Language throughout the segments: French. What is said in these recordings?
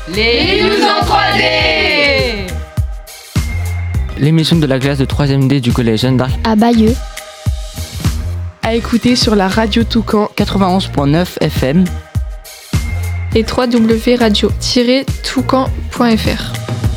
Les news en 3D. L'émission de la classe de 3e D du collège Jeanne d'Arc à Bayeux. À écouter sur la radio Toucan 91.9 FM et www.radio-toucan.fr.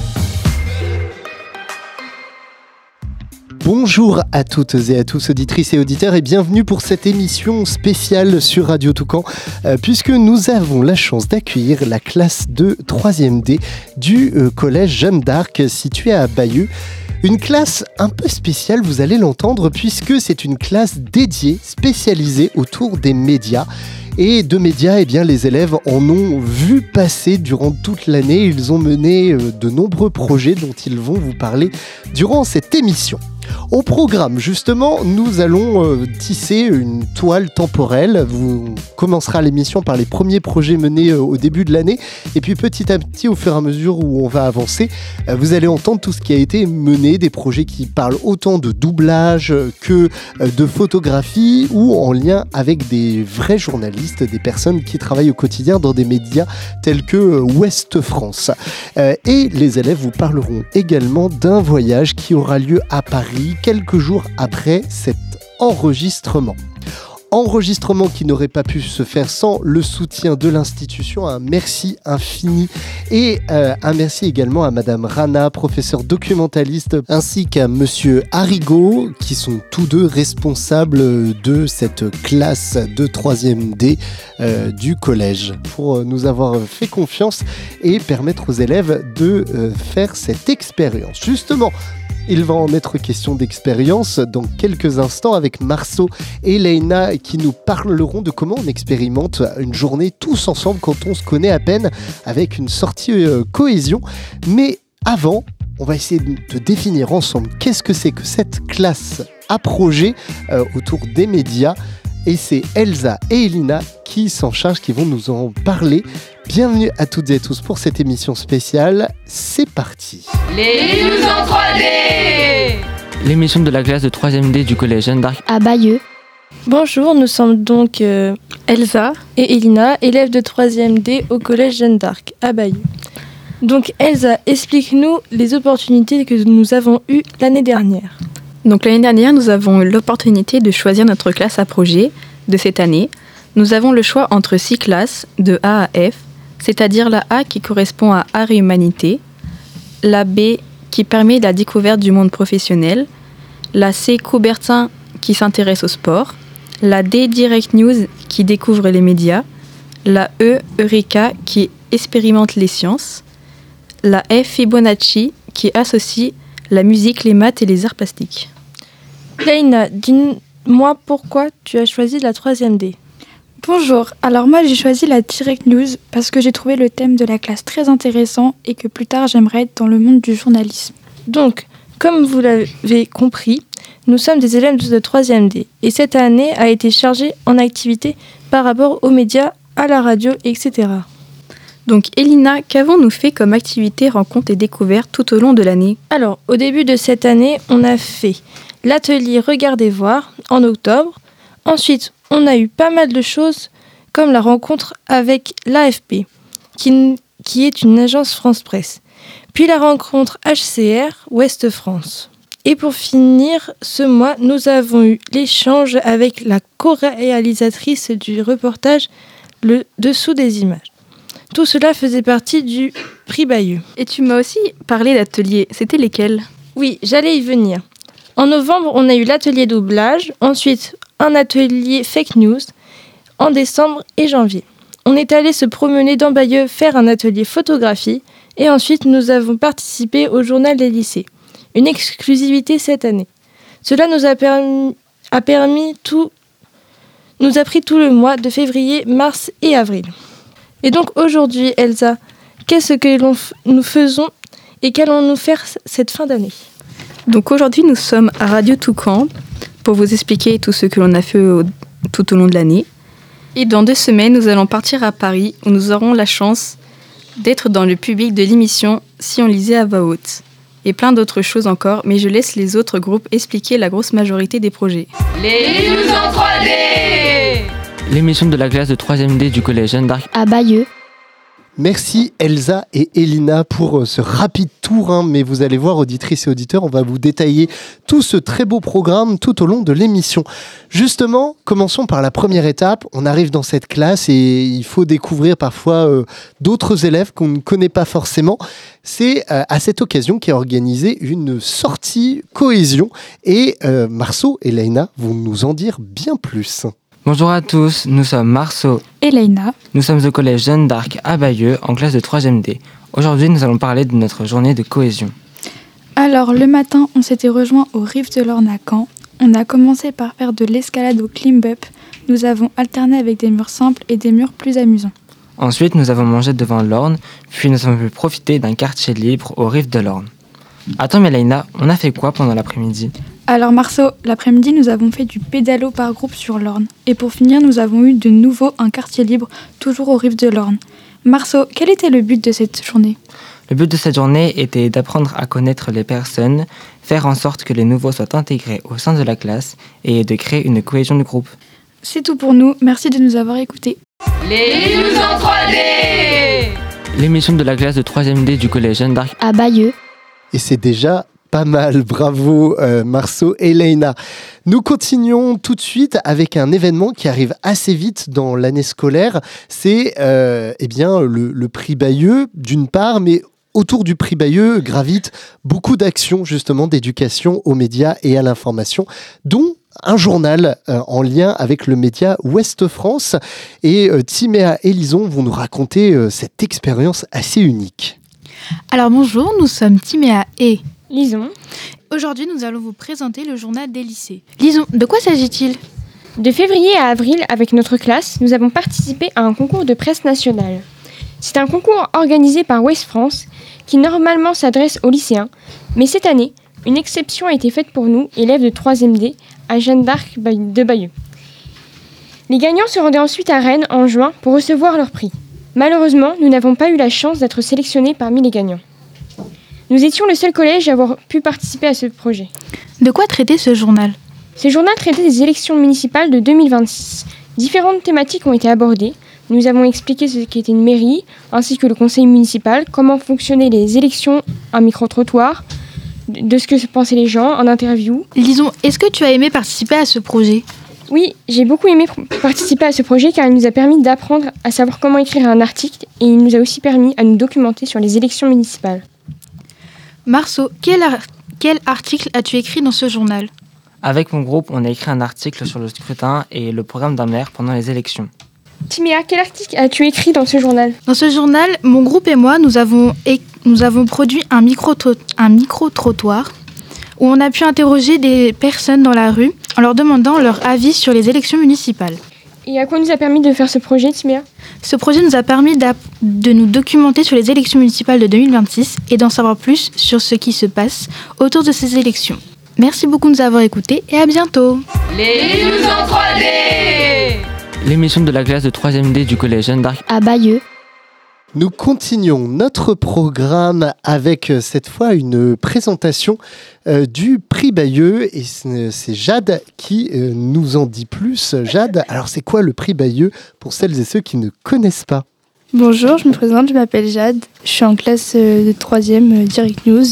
Bonjour à toutes et à tous, auditrices et auditeurs, et bienvenue pour cette émission spéciale sur Radio Toucan, puisque nous avons la chance d'accueillir la classe de 3e D du collège Jeanne d'Arc situé à Bayeux. Une classe un peu spéciale, vous allez l'entendre, puisque c'est une classe dédiée, spécialisée autour des médias. Et de médias, eh bien, les élèves en ont vu passer durant toute l'année. Ils ont mené de nombreux projets dont ils vont vous parler durant cette émission. Au programme, justement, nous allons tisser une toile temporelle. Vous commencera l'émission par les premiers projets menés au début de l'année. Et puis petit à petit, au fur et à mesure où on va avancer, vous allez entendre tout ce qui a été mené, des projets qui parlent autant de doublage que de photographie ou en lien avec des vrais journalistes, des personnes qui travaillent au quotidien dans des médias tels que Ouest France. Et les élèves vous parleront également d'un voyage qui aura lieu à Paris quelques jours après cet enregistrement. Enregistrement qui n'aurait pas pu se faire sans le soutien de l'institution. Un merci infini et un merci également à Madame Rana, professeure documentaliste, ainsi qu'à Monsieur Arrigo, qui sont tous deux responsables de cette classe de 3e D du collège, pour nous avoir fait confiance et permettre aux élèves de faire cette expérience. Justement, il va en être question d'expérience dans quelques instants avec Marceau et Leïna qui nous parleront de comment on expérimente une journée tous ensemble quand on se connaît à peine avec une sortie cohésion. Mais avant, on va essayer de définir ensemble qu'est-ce que c'est que cette classe à projet autour des médias. Et c'est Elsa et Elina qui s'en chargent, qui vont nous en parler. Bienvenue à toutes et à tous pour cette émission spéciale. C'est parti. Les news en 3D. L'émission de la classe de 3e D du collège Jeanne d'Arc à Bayeux. Bonjour, nous sommes donc Elsa et Elina, élèves de 3e D au collège Jeanne d'Arc à Bayeux. Donc Elsa, explique-nous les opportunités que nous avons eues l'année dernière. Donc l'année dernière, nous avons eu l'opportunité de choisir notre classe à projet de cette année. Nous avons le choix entre 6 classes de A à F, c'est-à-dire la A qui correspond à Art et Humanité, la B qui permet la découverte du monde professionnel, la C Coubertin qui s'intéresse au sport, la D Direct News qui découvre les médias, la E Eureka qui expérimente les sciences, la F Fibonacci qui associe la musique, les maths et les arts plastiques. Leïna, dis-moi pourquoi tu as choisi la 3e D. Bonjour, alors moi j'ai choisi la Direct News parce que j'ai trouvé le thème de la classe très intéressant et que plus tard j'aimerais être dans le monde du journalisme. Donc, comme vous l'avez compris, nous sommes des élèves de 3e D et cette année a été chargée en activités par rapport aux médias, à la radio, etc. Donc Elina, qu'avons-nous fait comme activité, rencontres et découvertes tout au long de l'année ? Alors, au début de cette année, on a fait l'atelier Regardez voir en octobre. Ensuite, on a eu pas mal de choses comme la rencontre avec l'AFP, qui est une agence France Presse. Puis la rencontre HCR Ouest France. Et pour finir, ce mois, nous avons eu l'échange avec la co-réalisatrice du reportage Le Dessous des images. Tout cela faisait partie du prix Bayeux. Et tu m'as aussi parlé d'ateliers, c'était lesquels ? Oui, j'allais y venir. En novembre, on a eu l'atelier doublage, ensuite un atelier fake news, en décembre et janvier. On est allé se promener dans Bayeux, faire un atelier photographie, et ensuite nous avons participé au journal des lycées. Une exclusivité cette année. Cela nous a pris tout le mois de février, mars et avril. Et donc aujourd'hui, Elsa, qu'est-ce que nous faisons et qu'allons-nous faire cette fin d'année ? Donc aujourd'hui, nous sommes à Radio Toucan pour vous expliquer tout ce que l'on a fait tout au long de l'année. Et dans 2 semaines, nous allons partir à Paris où nous aurons la chance d'être dans le public de l'émission Si on lisait à voix haute. Et plein d'autres choses encore, mais je laisse les autres groupes expliquer la grosse majorité des projets. Les news en 3D. L'émission de la classe de 3e D du collège Jeanne d'Arc à Bayeux. Merci Elsa et Elina pour ce rapide tour, mais vous allez voir, auditrices et auditeurs, on va vous détailler tout ce très beau programme tout au long de l'émission. Justement, commençons par la première étape. On arrive dans cette classe et il faut découvrir parfois d'autres élèves qu'on ne connaît pas forcément. C'est à cette occasion qu'est organisée une sortie cohésion et Marceau et Leïna vont nous en dire bien plus. Bonjour à tous, nous sommes Marceau. Et Leïna. Nous sommes au collège Jeanne d'Arc à Bayeux en classe de 3e D. Aujourd'hui, nous allons parler de notre journée de cohésion. Alors le matin, on s'était rejoints aux rives de l'Orne à Caen. On a commencé par faire de l'escalade au climb-up. Nous avons alterné avec des murs simples et des murs plus amusants. Ensuite, nous avons mangé devant l'Orne, puis nous avons pu profiter d'un quartier libre aux rives de l'Orne. Attends, mais Leïna, on a fait quoi pendant l'après-midi ? Alors Marceau, l'après-midi, nous avons fait du pédalo par groupe sur l'Orne. Et pour finir, nous avons eu de nouveau un quartier libre, toujours aux rives de l'Orne. Marceau, quel était le but de cette journée ? Le but de cette journée était d'apprendre à connaître les personnes, faire en sorte que les nouveaux soient intégrés au sein de la classe et de créer une cohésion de groupe. C'est tout pour nous, merci de nous avoir écoutés. Les news en 3D. L'émission de la classe de 3e D du collège Jeanne d'Arc à Bayeux. Et c'est déjà pas mal, bravo Marceau et Leïna. Nous continuons tout de suite avec un événement qui arrive assez vite dans l'année scolaire. C'est le prix Bayeux d'une part, mais autour du prix Bayeux gravitent beaucoup d'actions justement d'éducation aux médias et à l'information, dont un journal en lien avec le média Ouest France. Et Timéa et Lison vont nous raconter cette expérience assez unique. Alors bonjour, nous sommes Timéa et Lison. Aujourd'hui, nous allons vous présenter le journal des lycées. Lison, de quoi s'agit-il ? De février à avril, avec notre classe, nous avons participé à un concours de presse nationale. C'est un concours organisé par Ouest France qui normalement s'adresse aux lycéens. Mais cette année, une exception a été faite pour nous, élèves de 3e D, à Jeanne d'Arc de Bayeux. Les gagnants se rendaient ensuite à Rennes en juin pour recevoir leur prix. Malheureusement, nous n'avons pas eu la chance d'être sélectionnés parmi les gagnants. Nous étions le seul collège à avoir pu participer à ce projet. De quoi traitait ce journal ? Ce journal traitait des élections municipales de 2026. Différentes thématiques ont été abordées. Nous avons expliqué ce qu'était une mairie, ainsi que le conseil municipal, comment fonctionnaient les élections, un micro-trottoir, de ce que pensaient les gens, en interview. Lison, est-ce que tu as aimé participer à ce projet ? Oui, j'ai beaucoup aimé participer à ce projet car il nous a permis d'apprendre à savoir comment écrire un article et il nous a aussi permis à nous documenter sur les élections municipales. Marceau, quel article as-tu écrit dans ce journal ? Avec mon groupe, on a écrit un article sur le scrutin et le programme d'un maire pendant les élections. Timéa, quel article as-tu écrit dans ce journal ? Dans ce journal, mon groupe et moi, nous avons produit un micro-trottoir où on a pu interroger des personnes dans la rue en leur demandant leur avis sur les élections municipales. Et à quoi nous a permis de faire ce projet, Timéa ? Ce projet nous a permis de nous documenter sur les élections municipales de 2026 et d'en savoir plus sur ce qui se passe autour de ces élections. Merci beaucoup de nous avoir écoutés et à bientôt. Les news en 3D. L'émission de la classe de 3e D du collège Jeanne d'Arc à Bayeux. Nous continuons notre programme avec cette fois une présentation du prix Bayeux et c'est Jade qui nous en dit plus. Jade, alors c'est quoi le prix Bayeux pour celles et ceux qui ne connaissent pas ? Bonjour, je me présente, je m'appelle Jade, je suis en classe de 3e Direct News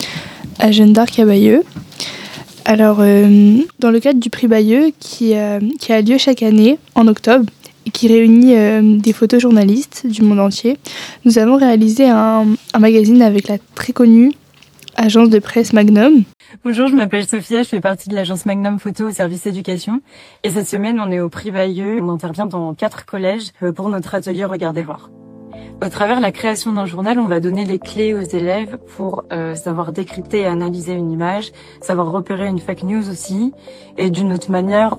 à Jeanne d'Arc à Bayeux. Alors, dans le cadre du prix Bayeux qui a lieu chaque année en octobre, et qui réunit des photojournalistes du monde entier, nous avons réalisé un magazine avec la très connue agence de presse Magnum. Bonjour, je m'appelle Sophia, je fais partie de l'agence Magnum Photo au service éducation. Et cette semaine, on est au prix Bayeux. On intervient dans 4 collèges pour notre atelier Regardez voir. Au travers de la création d'un journal, on va donner les clés aux élèves pour savoir décrypter et analyser une image, savoir repérer une fake news aussi. Et d'une autre manière,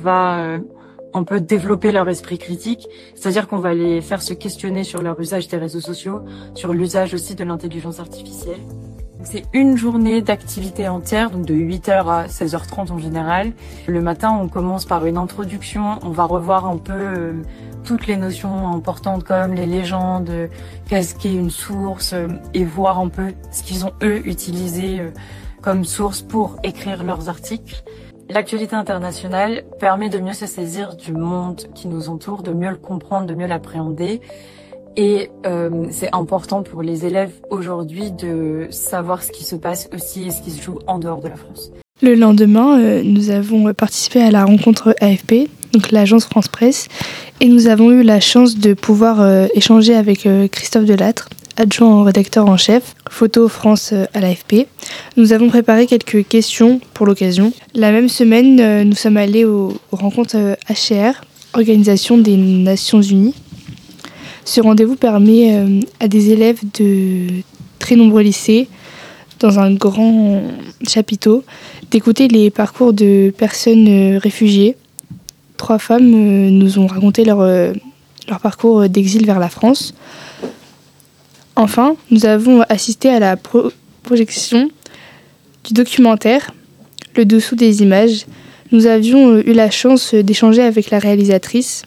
on peut développer leur esprit critique, c'est-à-dire qu'on va les faire se questionner sur leur usage des réseaux sociaux, sur l'usage aussi de l'intelligence artificielle. C'est une journée d'activité entière, donc de 8h à 16h30 en général. Le matin, on commence par une introduction, on va revoir un peu toutes les notions importantes comme les légendes, qu'est-ce qu'est une source, et voir un peu ce qu'ils ont eux utilisé comme source pour écrire leurs articles. L'actualité internationale permet de mieux se saisir du monde qui nous entoure, de mieux le comprendre, de mieux l'appréhender. Et c'est important pour les élèves aujourd'hui de savoir ce qui se passe aussi et ce qui se joue en dehors de la France. Le lendemain, nous avons participé à la rencontre AFP, donc l'agence France Presse, et nous avons eu la chance de pouvoir échanger avec Christophe Delattre, adjoint au rédacteur en chef, Photo France à l'AFP. Nous avons préparé quelques questions pour l'occasion. La même semaine, nous sommes allés aux rencontres HCR, Organisation des Nations Unies. Ce rendez-vous permet à des élèves de très nombreux lycées, dans un grand chapiteau, d'écouter les parcours de personnes réfugiées. 3 femmes nous ont raconté leur parcours d'exil vers la France. Enfin, nous avons assisté à la projection du documentaire « Le dessous des images ». Nous avions eu la chance d'échanger avec la réalisatrice.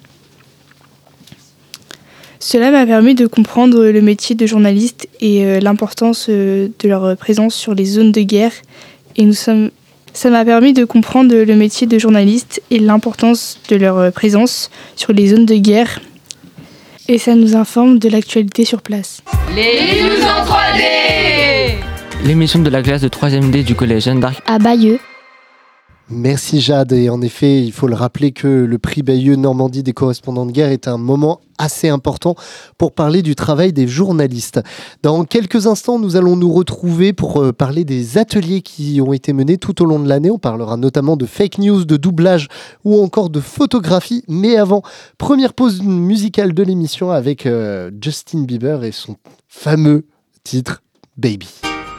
Cela m'a permis de comprendre le métier de journaliste et l'importance de leur présence sur les zones de guerre. Ça m'a permis de comprendre le métier de journaliste et l'importance de leur présence sur les zones de guerre. Et ça nous informe de l'actualité sur place. Les news en 3D. L'émission de la classe de 3e D du collège Jeanne d'Arc À Bayeux. Merci Jade, et en effet, il faut le rappeler que le prix Bayeux Normandie des correspondants de guerre est un moment assez important pour parler du travail des journalistes. Dans quelques instants, nous allons nous retrouver pour parler des ateliers qui ont été menés tout au long de l'année. On parlera notamment de fake news, de doublage ou encore de photographie. Mais avant, première pause musicale de l'émission avec Justin Bieber et son fameux titre Baby.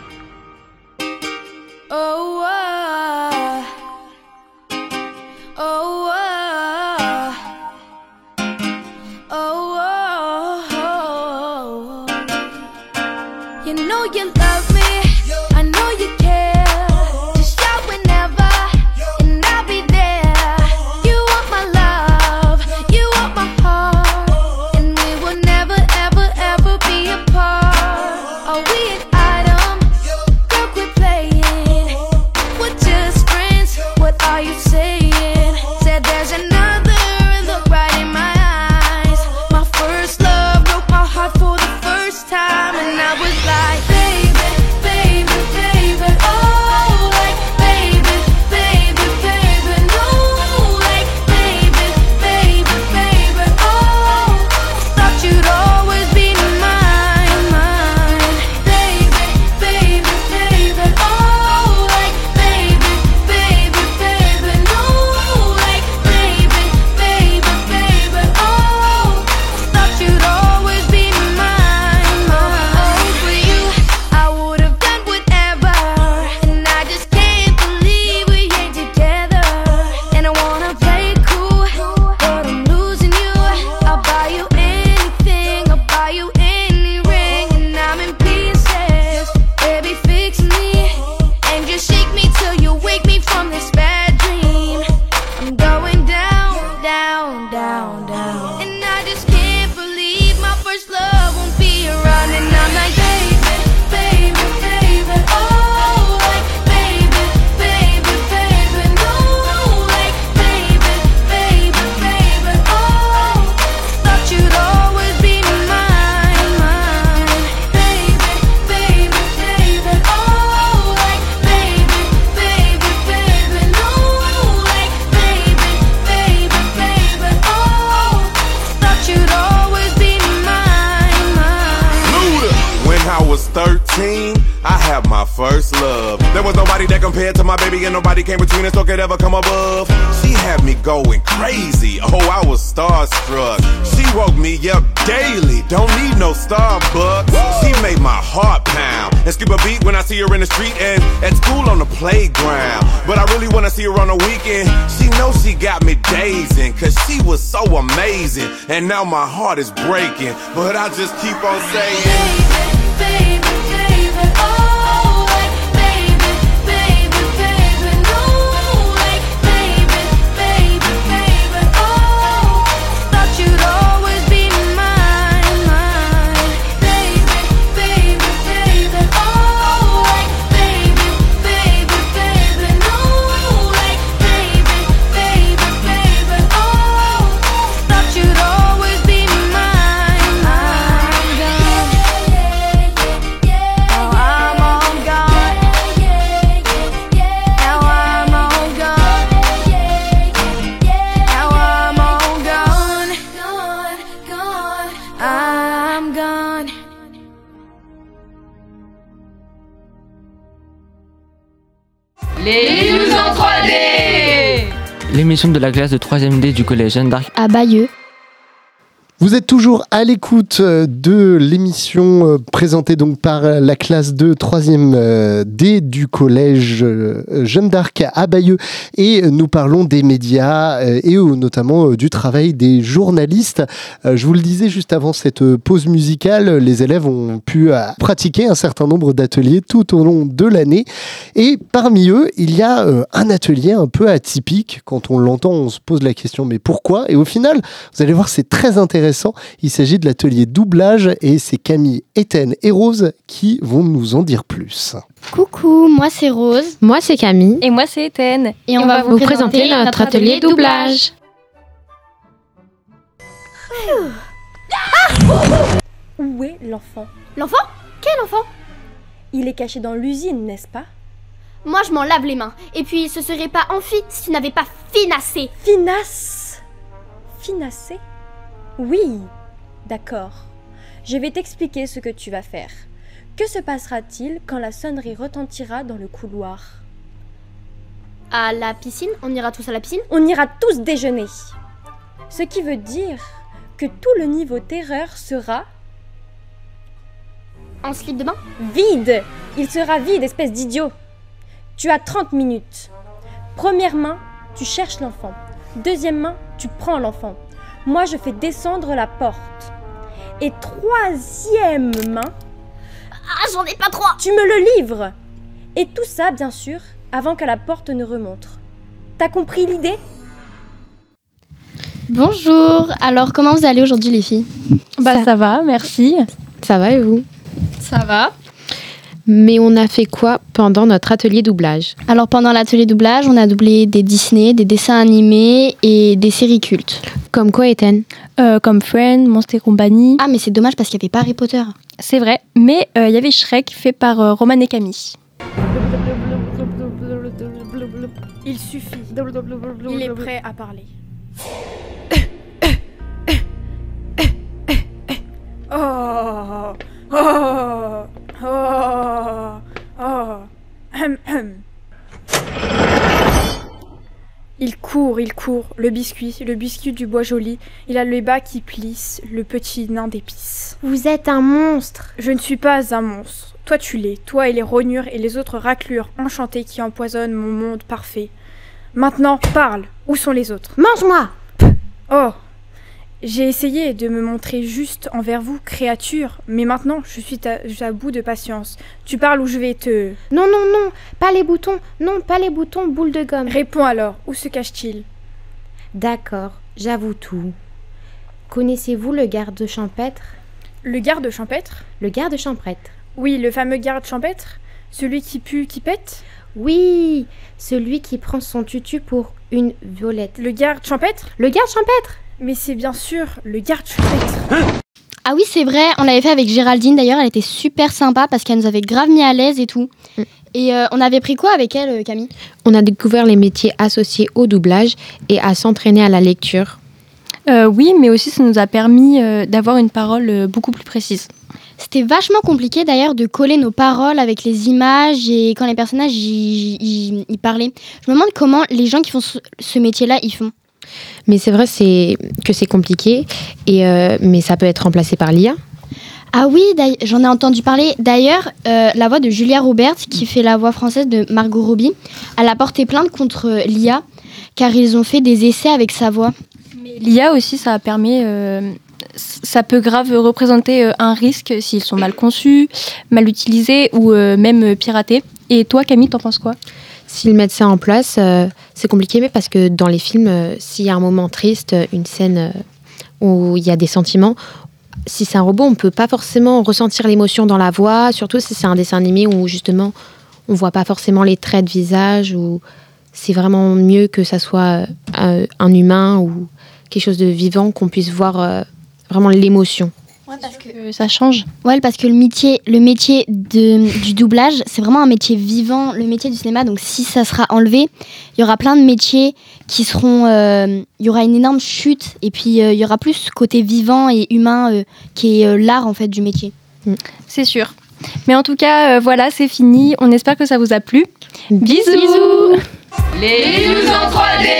Oh, oh, oh, oh, oh. You know you love me, I know you care. Just shout whenever, and I'll be there. You want my love, you want my heart, and we will never, ever, ever be apart. Are we an item? Girl, quit playing. We're just friends, what are you saying? Said there's another, look right in my eyes. My first love broke my heart for the first time, and I was like, baby, baby, baby, oh, like, baby, baby, baby, no, like, baby, baby, baby, oh, thought you'd always be mine, mine, baby, baby, baby, oh, like, baby, baby, baby, no, like, baby, baby, baby, oh, thought you'd always be mine, mine. For you, I would have done whatever, and I just can't believe we ain't together. And I wanna play it cool, but I'm losing you. I'll buy you anything, I'll buy you any ring, and I'm in pieces. Baby, fix me, and just shake me till you wake me from this bad dream. I'm going down, down, down, down, and I just can't believe my first love won't be around. And I'm like, baby, baby, baby, oh, like, baby, baby, baby, no, like, baby, baby, baby, oh, thought you'd always be mine, mine, baby, baby, baby, oh, like, baby, baby, baby, no, like, baby, baby, baby, oh, thought you'd always be mine, mine. Luda. When I was 13, I had my first love. There was nobody that compared to my baby, and nobody came between us or could ever come above. She had me going crazy. Oh, I was starstruck. She woke me up daily. Don't need no Starbucks. She made my heart pound and skip a beat when I see her in the street and at school on the playground. But I really wanna see her on the weekend. She knows she got me dazing, cause she was so amazing. And now my heart is breaking, but I just keep on saying, Baby, baby, oh, like, baby, baby, baby, no, like, baby, baby, baby, oh, thought you'd always be mine, mine, baby, baby, baby, oh, like, baby, baby, baby, no, like, baby, baby, baby, oh, thought you'd always be mine, mine. Les news en 3D. L'émission de la classe de 3e D du collège Jeanne d'Arc à Bayeux. Vous êtes toujours à l'écoute de l'émission présentée donc par la classe de 3e D du collège Jeanne d'Arc à Bayeux, et nous parlons des médias et notamment du travail des journalistes. Je vous le disais juste avant cette pause musicale, les élèves ont pu pratiquer un certain nombre d'ateliers tout au long de l'année, et parmi eux il y a un atelier un peu atypique. Quand on l'entend, on se pose la question mais pourquoi? Et au final, vous allez voir, c'est très intéressant. Il s'agit de l'atelier doublage et c'est Camille, Étienne et Rose qui vont nous en dire plus. Coucou, moi c'est Rose. Moi c'est Camille. Et moi c'est Étienne. Et on va vous présenter notre atelier doublage. Où est l'enfant? L'enfant? Quel enfant? Il est caché dans l'usine, n'est-ce pas? Moi je m'en lave les mains. Et puis ce serait pas amphi si tu n'avais pas finassé. Finassé? Oui, d'accord. Je vais t'expliquer ce que tu vas faire. Que se passera-t-il quand la sonnerie retentira dans le couloir? À la piscine? On ira tous à la piscine? On ira tous déjeuner. Ce qui veut dire que tout le niveau terreur sera... En slip de bain? Vide! Il sera vide, espèce d'idiot! Tu as 30 minutes. Première main, tu cherches l'enfant. Deuxième main, tu prends l'enfant. Moi, je fais descendre la porte. Et troisième main... Ah, j'en ai pas 3! Tu me le livres! Et tout ça, bien sûr, avant que la porte ne remonte. T'as compris l'idée? Bonjour! Alors, comment vous allez aujourd'hui, les filles? Ça va, merci. Ça va et vous? Ça va. Mais on a fait quoi pendant notre atelier doublage? Alors pendant l'atelier doublage, on a doublé des Disney, des dessins animés et des séries cultes. Comme quoi, Étienne? Comme Friends, Monster et compagnie. Ah mais c'est dommage parce qu'il n'y avait pas Harry Potter. C'est vrai, mais il y avait Shrek fait par Roman et Camille. Il suffit. Il est prêt à parler. Oh, oh, oh, oh. Il court, le biscuit du bois joli. Il a le bas qui plisse, le petit nain d'épices. Vous êtes un monstre. Je ne suis pas un monstre. Toi tu l'es, toi et les rognures et les autres raclures enchantées qui empoisonnent mon monde parfait. Maintenant, parle. Où sont les autres? Mange-moi! Oh! J'ai essayé de me montrer juste envers vous, créature, mais maintenant je suis à bout de patience. Tu parles ou je vais te... Non, pas les boutons, boule de gomme. Réponds alors, où se cache-t-il? D'accord, j'avoue tout. Connaissez-vous le garde champêtre? Le garde champêtre? Le garde champêtre. Oui, le fameux garde champêtre? Celui qui pue, qui pète? Oui, celui qui prend son tutu pour une violette. Le garde champêtre? Le garde champêtre! Mais c'est bien sûr le garde champêtre. Ah oui, c'est vrai, on l'avait fait avec Géraldine d'ailleurs, elle était super sympa parce qu'elle nous avait grave mis à l'aise et tout. Et on avait pris quoi avec elle, Camille? On a découvert les métiers associés au doublage et à s'entraîner à la lecture. Oui, mais aussi ça nous a permis d'avoir une parole beaucoup plus précise. C'était vachement compliqué d'ailleurs de coller nos paroles avec les images et quand les personnages y parlaient. Je me demande comment les gens qui font ce métier-là, ils font. Mais c'est vrai que c'est compliqué, mais ça peut être remplacé par l'IA. Ah oui, j'en ai entendu parler. D'ailleurs, la voix de Julia Roberts, qui fait la voix française de Margot Robbie, elle a porté plainte contre l'IA, car ils ont fait des essais avec sa voix. Mais l'IA aussi, ça peut grave représenter un risque s'ils sont mal conçus, mal utilisés ou même piratés. Et toi, Camille, t'en penses quoi? S'ils mettent ça en place, c'est compliqué, mais parce que dans les films, s'il y a un moment triste, une scène où il y a des sentiments, si c'est un robot, on ne peut pas forcément ressentir l'émotion dans la voix, surtout si c'est un dessin animé où justement on ne voit pas forcément les traits de visage, ou c'est vraiment mieux que ça soit un humain ou quelque chose de vivant, qu'on puisse voir vraiment l'émotion. Ouais, parce que ça change. Ouais, parce que le métier du doublage, c'est vraiment un métier vivant, le métier du cinéma. Donc si ça sera enlevé, il y aura plein de métiers qui seront... il y aura une énorme chute et puis il y aura plus ce côté vivant et humain qui est l'art en fait du métier. C'est sûr. Mais en tout cas, voilà, c'est fini. On espère que ça vous a plu. Bisous. Les news en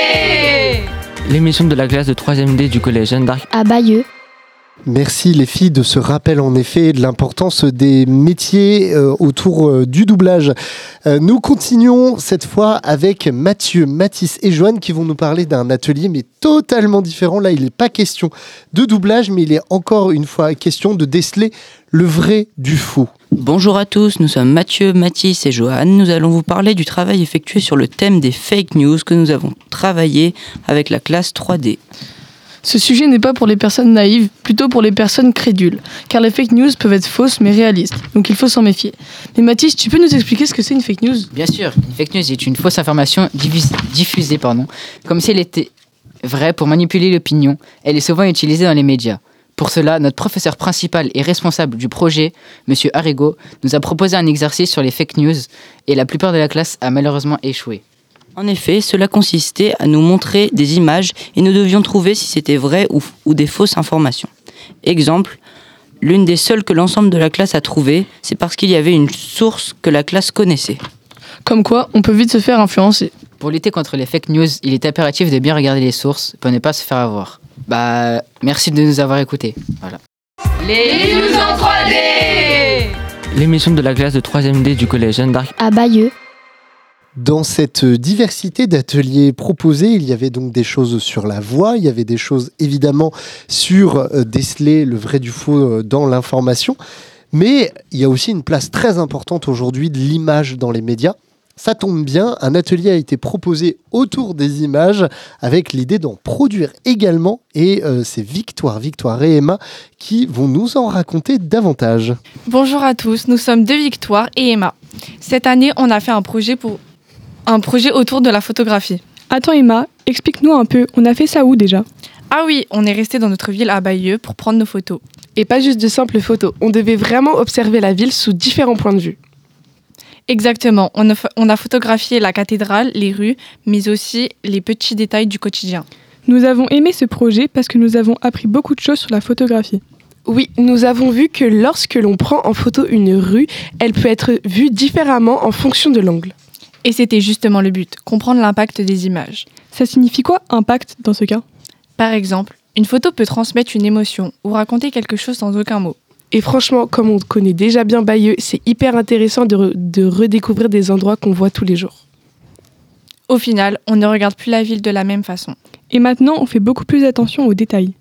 3D. L'émission de la classe de 3e D du collège Jeanne d'Arc À Bayeux. Merci les filles de ce rappel en effet de l'importance des métiers autour du doublage. Nous continuons cette fois avec Mathieu, Mathis et Joanne qui vont nous parler d'un atelier mais totalement différent. Là, il n'est pas question de doublage, mais il est encore une fois question de déceler le vrai du faux. Bonjour à tous, nous sommes Mathieu, Mathis et Joanne. Nous allons vous parler du travail effectué sur le thème des fake news que nous avons travaillé avec la classe 3D. Ce sujet n'est pas pour les personnes naïves, plutôt pour les personnes crédules, car les fake news peuvent être fausses mais réalistes, donc il faut s'en méfier. Mais Mathis, tu peux nous expliquer ce que c'est une fake news ? Bien sûr, une fake news est une fausse information diffusée comme si elle était vraie pour manipuler l'opinion. Elle est souvent utilisée dans les médias. Pour cela, notre professeur principal et responsable du projet, M. Arrigo, nous a proposé un exercice sur les fake news et la plupart de la classe a malheureusement échoué. En effet, cela consistait à nous montrer des images et nous devions trouver si c'était vrai ou des fausses informations. Exemple, l'une des seules que l'ensemble de la classe a trouvées, c'est parce qu'il y avait une source que la classe connaissait. Comme quoi, on peut vite se faire influencer. Pour lutter contre les fake news, il est impératif de bien regarder les sources pour ne pas se faire avoir. Merci de nous avoir écoutés. Voilà. Les news en 3D. L'émission de la classe de 3e D du collège Jeanne d'Arc À Bayeux. Dans cette diversité d'ateliers proposés, il y avait donc des choses sur la voix, il y avait des choses évidemment sur déceler le vrai du faux dans l'information, mais il y a aussi une place très importante aujourd'hui de l'image dans les médias. Ça tombe bien, un atelier a été proposé autour des images avec l'idée d'en produire également et c'est Victoire et Emma qui vont nous en raconter davantage. Bonjour à tous, nous sommes Victoire et Emma. Cette année, on a fait un projet autour de la photographie. Attends Emma, explique-nous un peu, on a fait ça où déjà ? Ah oui, on est resté dans notre ville à Bayeux pour prendre nos photos. Et pas juste de simples photos, on devait vraiment observer la ville sous différents points de vue. Exactement, on a photographié la cathédrale, les rues, mais aussi les petits détails du quotidien. Nous avons aimé ce projet parce que nous avons appris beaucoup de choses sur la photographie. Oui, nous avons vu que lorsque l'on prend en photo une rue, elle peut être vue différemment en fonction de l'angle. Et c'était justement le but, comprendre l'impact des images. Ça signifie quoi, impact, dans ce cas ? Par exemple, une photo peut transmettre une émotion ou raconter quelque chose sans aucun mot. Et franchement, comme on connaît déjà bien Bayeux, c'est hyper intéressant de redécouvrir des endroits qu'on voit tous les jours. Au final, on ne regarde plus la ville de la même façon. Et maintenant, on fait beaucoup plus attention aux détails.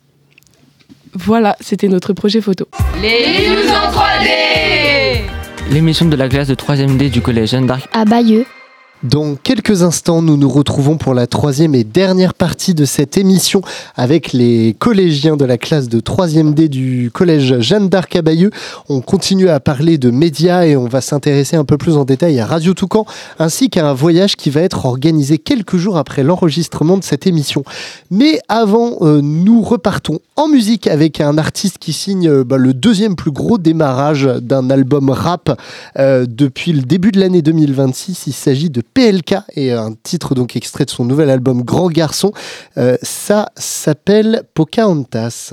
Voilà, c'était notre projet photo. Les news en 3D. L'émission de la classe de 3e D du collège Jeanne d'Arc À Bayeux. Dans quelques instants, nous nous retrouvons pour la 3e et dernière partie de cette émission avec les collégiens de la classe de 3e D du collège Jeanne d'Arc à Bayeux. On continue à parler de médias et on va s'intéresser un peu plus en détail à Radio Toucan ainsi qu'à un voyage qui va être organisé quelques jours après l'enregistrement de cette émission. Mais avant, nous repartons en musique avec un artiste qui signe le deuxième plus gros démarrage d'un album rap depuis le début de l'année 2026. Il s'agit de PLK et un titre donc extrait de son nouvel album Grand Garçon. Ça s'appelle Pocahontas.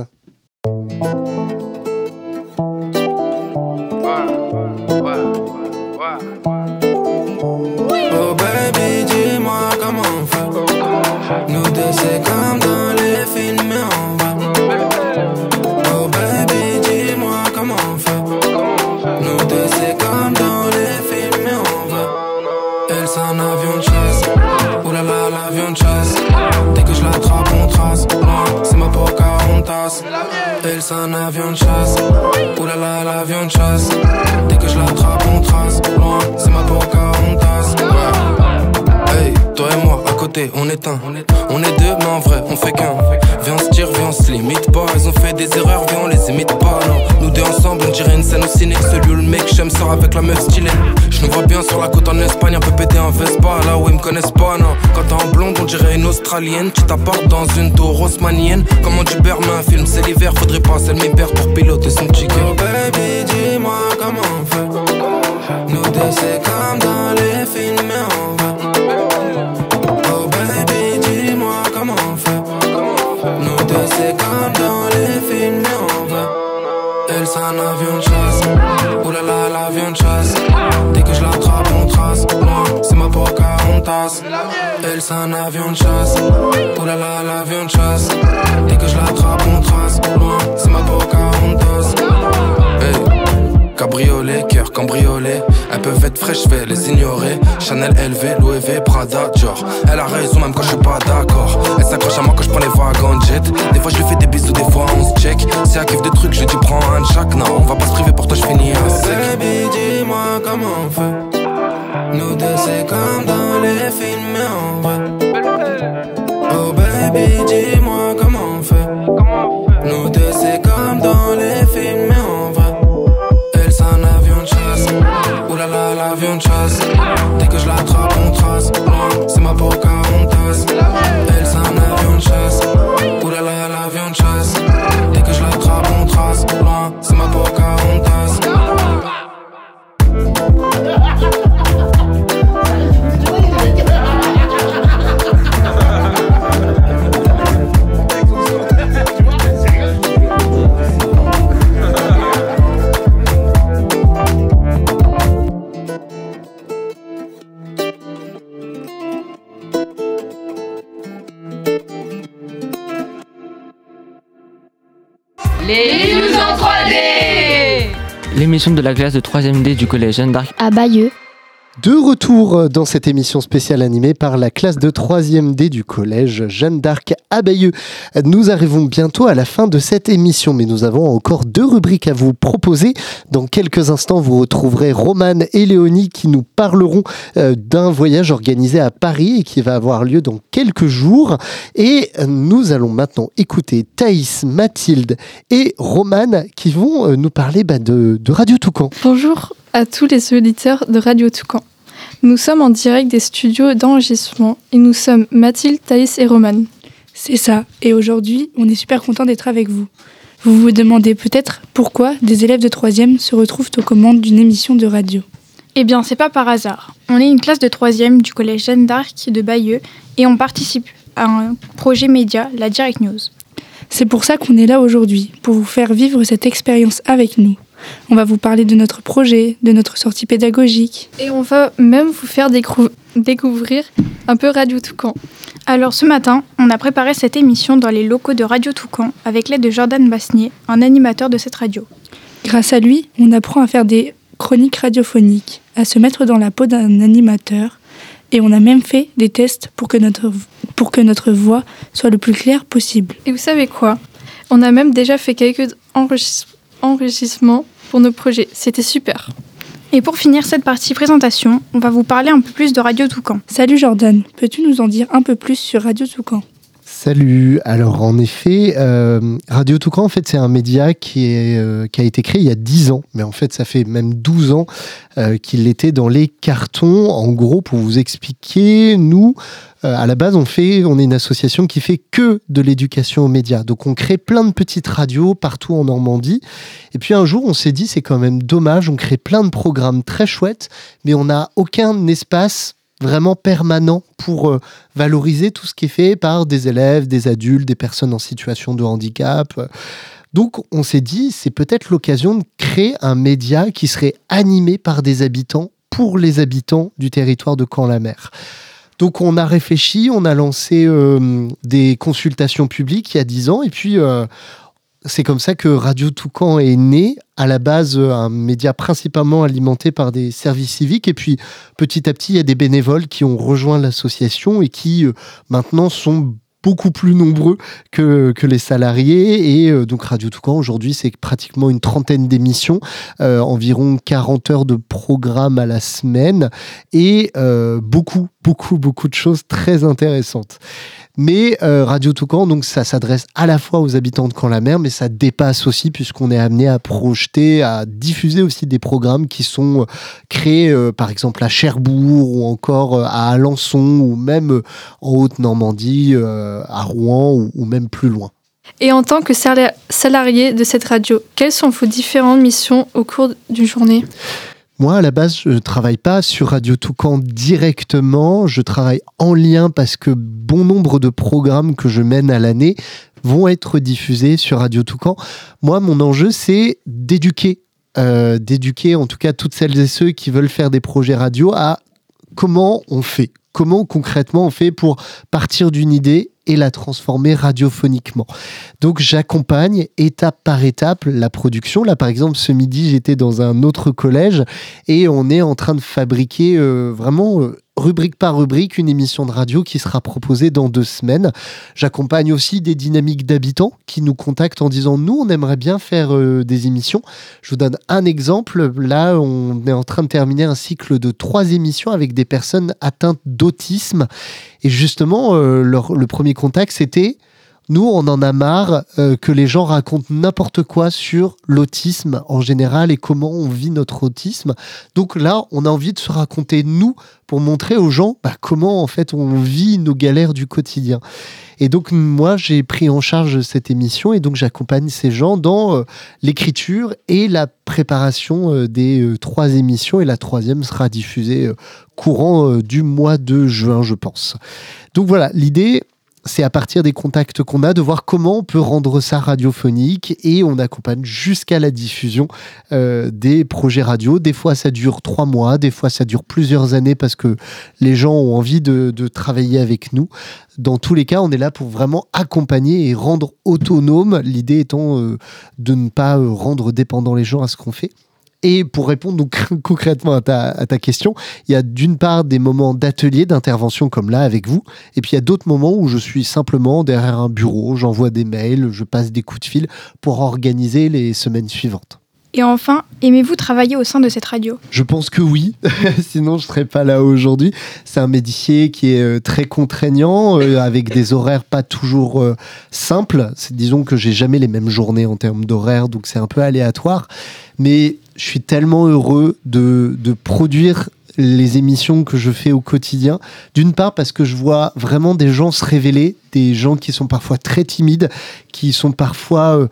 Oh baby, dis-moi comment on fait. Nous deux c'est comme dans les films mais on va. Oh baby, dis-moi comment on fait. Nous deux c'est comme dans les films mais on va. Elle c'est un avion de chasse. Oulala l'avion de chasse. Dès que je l'attrape on trace. C'est ma Pocahontas. Elle c'est un avion de chasse. Oulala l'avion de chasse. Dès que je l'attrape on trace. C'est ma Pocahontas. Hey, toi et moi à côté on est un. On est deux mais en vrai on fait qu'un. Viens on se tire, viens on se limite pas. Ils ont fait des erreurs, viens on les imite pas. Non, nous deux ensemble on dirait une scène au ciné. Celui où le mec j'aime sort avec la meuf stylée. Je nous vois bien sur la côte en Espagne, un peu pété en Vespa. Là où ils me connaissent pas, non. Quand t'es en blonde on dirait une australienne. Tu t'apportes dans une tour haussmannienne. Comme on dit mais un film c'est l'hiver. Faudrait passer le mi-père pour piloter son ticket. Oh baby dis-moi comment on fait. Nous deux c'est comme dans les films mais on va. Oh baby dis-moi comment on fait. Nous deux c'est comme dans les films mais on va. Elle c'est un avion de chasse. chasse. Ouh là là, l'avion de chasse. Dès que je l'attrape, on trace. Loin, c'est ma Pocahontas. Elle, c'est un avion de chasse. Ouh là là, l'avion de chasse. Dès que je l'attrape, on trace. Loin, c'est ma Pocahontas. Hey. Cabriolet, cœur cambriolé. Elles peuvent être fraîches, je vais les ignorer. Chanel, LV, Louis V, Prada, Dior. Elle a raison même quand je suis pas d'accord. Elle s'accroche à moi quand je prends les wagons jet. Des fois je lui fais des bisous, des fois on se check. C'est un kiff de trucs, je dis prends un de chaque. Non, on va pas se priver, pour toi je finis à sec. Baby, dis-moi comment on fait. Nous deux c'est comme dans les films, mais en vrai. Oh baby, dis-moi comment on fait. Nous deux c'est comme dans les films, mais en vrai. C'est un avion de chasse. Ouh là là, l'avion de chasse. Dès que je l'attrape, on trace. Loin, c'est ma Pocahontas. Elle, c'est un avion de chasse. Ouh là là, l'avion de chasse. Dès que je l'attrape, on trace. Loin, c'est ma Pocahontas. Les news en 3D. L'émission de la classe de 3e D du collège Jeanne d'Arc à Bayeux. De retour dans cette émission spéciale animée par la classe de 3e D du collège Jeanne d'Arc à Bayeux. Nous arrivons bientôt à la fin de cette émission, mais nous avons encore 2 rubriques à vous proposer. Dans quelques instants, vous retrouverez Romane et Léonie qui nous parleront d'un voyage organisé à Paris et qui va avoir lieu dans quelques jours. Et nous allons maintenant écouter Thaïs, Mathilde et Romane qui vont nous parler de Radio Toucan. Bonjour à tous les auditeurs de Radio Toucan. Nous sommes en direct des studios d'enregistrement et nous sommes Mathilde, Thaïs et Romane. C'est ça, et aujourd'hui, on est super content d'être avec vous. Vous vous demandez peut-être pourquoi des élèves de 3e se retrouvent aux commandes d'une émission de radio. Eh bien, c'est pas par hasard. On est une classe de 3e du collège Jeanne d'Arc de Bayeux et on participe à un projet média, la Direct News. C'est pour ça qu'on est là aujourd'hui, pour vous faire vivre cette expérience avec nous. On va vous parler de notre projet, de notre sortie pédagogique. Et on va même vous faire découvrir un peu Radio Toucan. Alors ce matin, on a préparé cette émission dans les locaux de Radio Toucan avec l'aide de Jordan Basnier, un animateur de cette radio. Grâce à lui, on apprend à faire des chroniques radiophoniques, à se mettre dans la peau d'un animateur et on a même fait des tests pour que notre voix soit le plus claire possible. Et vous savez quoi ? On a même déjà fait quelques enregistrements pour nos projets. C'était super. Et pour finir cette partie présentation, on va vous parler un peu plus de Radio Toucan. Salut Jordan, peux-tu nous en dire un peu plus sur Radio Toucan ? Salut, alors en effet, Radio Toucan, en fait, c'est un média qui a été créé il y a 10 ans, mais en fait, ça fait même 12 ans qu'il était dans les cartons. En gros, pour vous expliquer, nous, à la base, on est une association qui fait que de l'éducation aux médias. Donc, on crée plein de petites radios partout en Normandie. Et puis, un jour, on s'est dit, c'est quand même dommage, on crée plein de programmes très chouettes, mais on n'a aucun espace vraiment permanent pour valoriser tout ce qui est fait par des élèves, des adultes, des personnes en situation de handicap. Donc, on s'est dit, c'est peut-être l'occasion de créer un média qui serait animé par des habitants pour les habitants du territoire de Caen-la-Mer. Donc, on a réfléchi, on a lancé des consultations publiques il y a 10 ans et puis c'est comme ça que Radio Toucan est né. À la base, un média principalement alimenté par des services civiques. Et puis, petit à petit, il y a des bénévoles qui ont rejoint l'association et qui, maintenant, sont beaucoup plus nombreux que les salariés. Et donc, Radio Toucan, aujourd'hui, c'est pratiquement une trentaine d'émissions, environ 40 heures de programme à la semaine et beaucoup de choses très intéressantes. Mais Radio Toucan, donc ça s'adresse à la fois aux habitants de Caen-la-Mer, mais ça dépasse aussi puisqu'on est amené à projeter, à diffuser aussi des programmes qui sont créés par exemple à Cherbourg ou encore à Alençon ou même en Haute-Normandie, à Rouen ou même plus loin. Et en tant que salarié de cette radio, quelles sont vos différentes missions au cours d'une journée ? Moi, à la base, je ne travaille pas sur Radio Toucan directement. Je travaille en lien parce que bon nombre de programmes que je mène à l'année vont être diffusés sur Radio Toucan. Moi, mon enjeu, c'est d'éduquer d'éduquer en tout cas toutes celles et ceux qui veulent faire des projets radio à comment on fait, comment concrètement on fait pour partir d'une idée et la transformer radiophoniquement. Donc j'accompagne étape par étape la production. Là par exemple ce midi j'étais dans un autre collège et on est en train de fabriquer vraiment rubrique par rubrique une émission de radio qui sera proposée dans 2 semaines. J'accompagne aussi des dynamiques d'habitants qui nous contactent en disant nous on aimerait bien faire des émissions. Je vous donne un exemple. Là on est en train de terminer un cycle de 3 émissions avec des personnes atteintes d'autisme et justement le premier contact c'était nous, on en a marre que les gens racontent n'importe quoi sur l'autisme en général et comment on vit notre autisme. Donc là, on a envie de se raconter nous pour montrer aux gens comment en fait on vit nos galères du quotidien. Et donc moi, j'ai pris en charge cette émission et donc j'accompagne ces gens dans l'écriture et la préparation des 3 émissions et la 3e sera diffusée courant du mois de juin, je pense. Donc voilà, l'idée c'est à partir des contacts qu'on a de voir comment on peut rendre ça radiophonique et on accompagne jusqu'à la diffusion des projets radio. Des fois, ça dure 3 mois, des fois, ça dure plusieurs années parce que les gens ont envie de travailler avec nous. Dans tous les cas, on est là pour vraiment accompagner et rendre autonome, l'idée étant de ne pas rendre dépendants les gens à ce qu'on fait. Et pour répondre donc concrètement à ta question, il y a d'une part des moments d'atelier, d'intervention comme là avec vous, et puis il y a d'autres moments où je suis simplement derrière un bureau, j'envoie des mails, je passe des coups de fil pour organiser les semaines suivantes. Et enfin, aimez-vous travailler au sein de cette radio ? Je pense que oui, sinon je ne serais pas là aujourd'hui. C'est un métier qui est très contraignant, avec des horaires pas toujours simples. Disons que j'ai jamais les mêmes journées en termes d'horaires, donc c'est un peu aléatoire. Mais je suis tellement heureux de produire les émissions que je fais au quotidien. D'une part parce que je vois vraiment des gens se révéler, des gens qui sont parfois très timides, qui sont parfois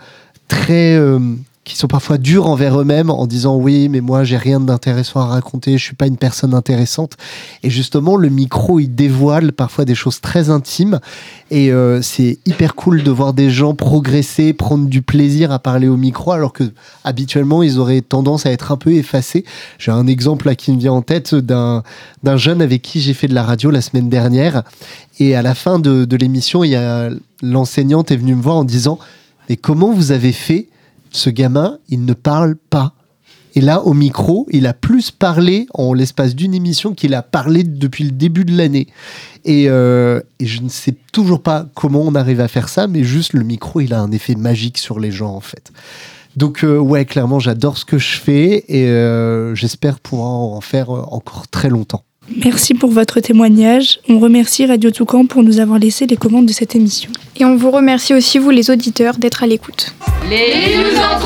qui sont parfois durs envers eux-mêmes en disant oui mais moi j'ai rien d'intéressant à raconter, je suis pas une personne intéressante et justement le micro il dévoile parfois des choses très intimes et c'est hyper cool de voir des gens progresser, prendre du plaisir à parler au micro alors que habituellement ils auraient tendance à être un peu effacés. J'ai un exemple là qui me vient en tête d'un jeune avec qui j'ai fait de la radio la semaine dernière et à la fin de l'émission il y a l'enseignante est venue me voir en disant mais comment vous avez fait? Ce gamin, il ne parle pas. Et là, au micro, il a plus parlé en l'espace d'une émission qu'il a parlé depuis le début de l'année. Et je ne sais toujours pas comment on arrive à faire ça, mais juste le micro, il a un effet magique sur les gens, en fait. Donc, ouais, clairement, j'adore ce que je fais et j'espère pouvoir en faire encore très longtemps. Merci pour votre témoignage. On remercie Radio Toucan pour nous avoir laissé les commandes de cette émission. Et on vous remercie aussi, vous les auditeurs, d'être à l'écoute. Les news en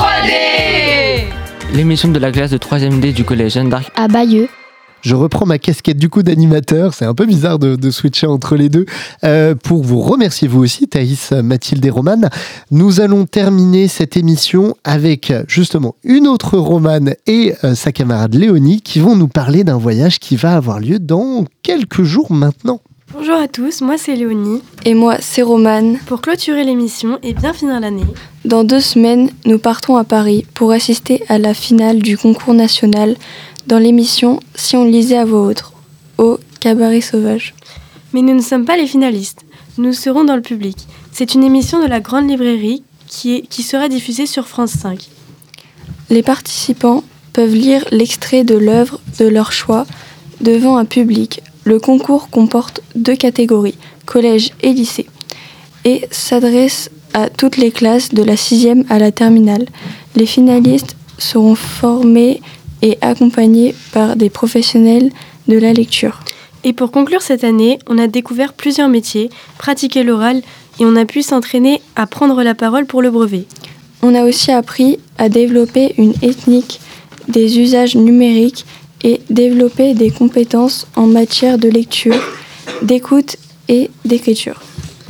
3D. L'émission de la classe de 3e D du collège Jeanne d'Arc à Bayeux. Je reprends ma casquette du coup d'animateur, c'est un peu bizarre de switcher entre les deux, pour vous remercier vous aussi Thaïs, Mathilde et Romane. Nous allons terminer cette émission avec justement une autre Romane et sa camarade Léonie qui vont nous parler d'un voyage qui va avoir lieu dans quelques jours maintenant. Bonjour à tous, moi c'est Léonie. Et moi c'est Romane. Pour clôturer l'émission et bien finir l'année, dans 2 semaines, nous partons à Paris pour assister à la finale du concours national dans l'émission Si on lisait à voix haute, au Cabaret Sauvage. Mais nous ne sommes pas les finalistes, nous serons dans le public. C'est une émission de la Grande Librairie qui sera diffusée sur France 5. Les participants peuvent lire l'extrait de l'œuvre de leur choix devant un public. Le concours comporte 2 catégories, collège et lycée, et s'adresse à toutes les classes de la 6e à la terminale. Les finalistes seront formés et accompagnés par des professionnels de la lecture. Et pour conclure cette année, on a découvert plusieurs métiers, pratiqué l'oral et on a pu s'entraîner à prendre la parole pour le brevet. On a aussi appris à développer une technique des usages numériques et développer des compétences en matière de lecture, d'écoute et d'écriture.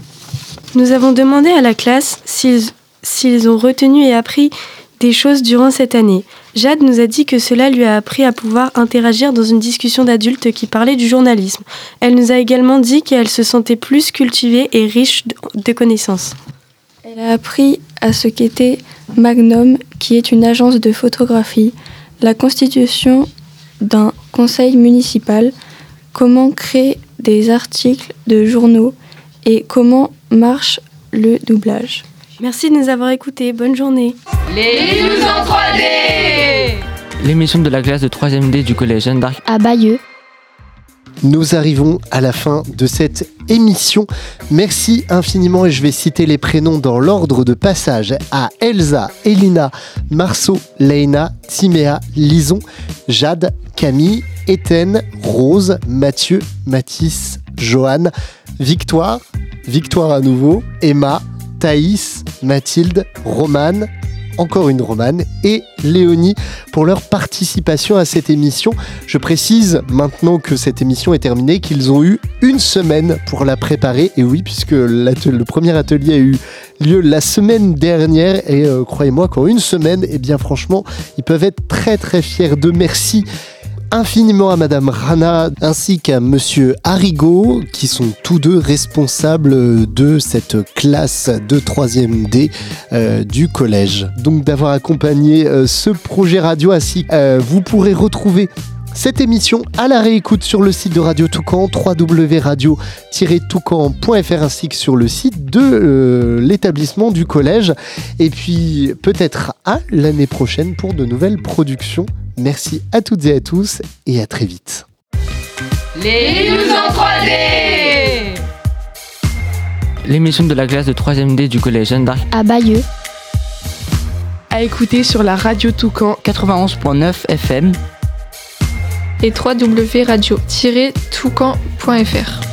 Nous avons demandé à la classe s'ils ont retenu et appris des choses durant cette année. Jade nous a dit que cela lui a appris à pouvoir interagir dans une discussion d'adultes qui parlait du journalisme. Elle nous a également dit qu'elle se sentait plus cultivée et riche de connaissances. Elle a appris à ce qu'était Magnum, qui est une agence de photographie, la constitution d'un conseil municipal, comment créer des articles de journaux et comment marche le doublage. Merci de nous avoir écoutés. Bonne journée. Les news en 3D. L'émission de la classe de 3e D du collège Jeanne d'Arc à Bayeux. Nous arrivons à la fin de cette émission. Merci infiniment et je vais citer les prénoms dans l'ordre de passage à Elsa, Elina, Marceau, Leïna, Timéa, Lison, Jade, Camille, Étienne, Rose, Mathieu, Mathis, Joanne, Victoire à nouveau, Emma, Thaïs, Mathilde, Romane, encore une Romane et Léonie pour leur participation à cette émission. Je précise maintenant que cette émission est terminée qu'ils ont eu une semaine pour la préparer. Et oui, puisque le premier atelier a eu lieu la semaine dernière et croyez-moi qu'en une semaine, eh bien franchement, ils peuvent être très très fiers d'eux. Merci infiniment à Madame Rana ainsi qu'à Monsieur Arrigo qui sont tous deux responsables de cette classe de 3e D du collège. Donc d'avoir accompagné ce projet radio ainsi vous pourrez retrouver cette émission à la réécoute sur le site de Radio Toucan, www.radio-toucan.fr ainsi que sur le site de l'établissement du collège. Et puis peut-être à l'année prochaine pour de nouvelles productions. Merci à toutes et à tous et à très vite. Les news en 3D. L'émission de la classe de 3e D du collège Jeanne d'Arc à Bayeux. À écouter sur la Radio Toucan 91.9 FM et www.radio-toucan.fr.